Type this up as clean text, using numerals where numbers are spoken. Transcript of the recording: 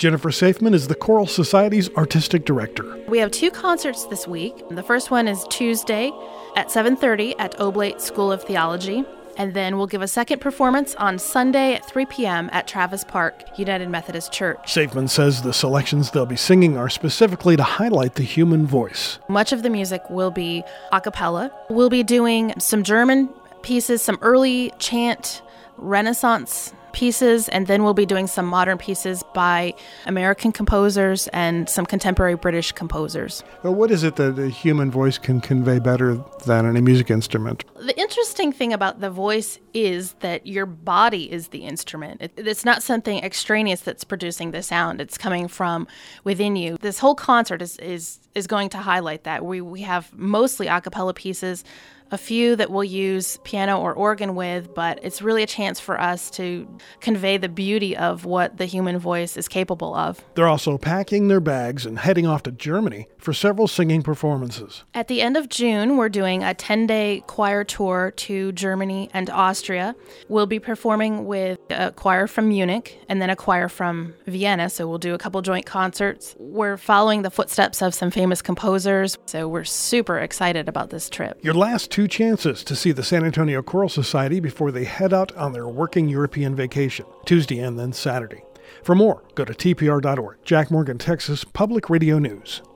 Jennifer Safeman is the Choral Society's artistic director. We have 2 concerts this week. The first one is Tuesday at 7:30 at Oblate School of Theology. And then we'll give a second performance on Sunday at 3 p.m. at Travis Park United Methodist Church. Safeman says the selections they'll be singing are specifically to highlight the human voice. Much of the music will be a cappella. We'll be doing some German pieces, some early chant, Renaissance pieces, and then we'll be doing some modern pieces by American composers and some contemporary British composers. Well, what is it that the human voice can convey better than any music instrument? The interesting thing about the voice is that your body is the instrument. It's not something extraneous that's producing the sound. It's coming from within you. This whole concert is going to highlight that. We have mostly a cappella pieces, a few that we'll use piano or organ with, but it's really a chance for us to convey the beauty of what the human voice is capable of. They're also packing their bags and heading off to Germany for several singing performances. At the end of June, we're doing a 10-day choir tour to Germany and Austria. We'll be performing with a choir from Munich and then a choir from Vienna, so we'll do a couple joint concerts. We're following the footsteps of some famous composers, so we're super excited about this trip. Your last 2 chances to see the San Antonio Choral Society before they head out on their working European vacation, Tuesday and then Saturday. For more, go to tpr.org. Jack Morgan, Texas Public Radio News.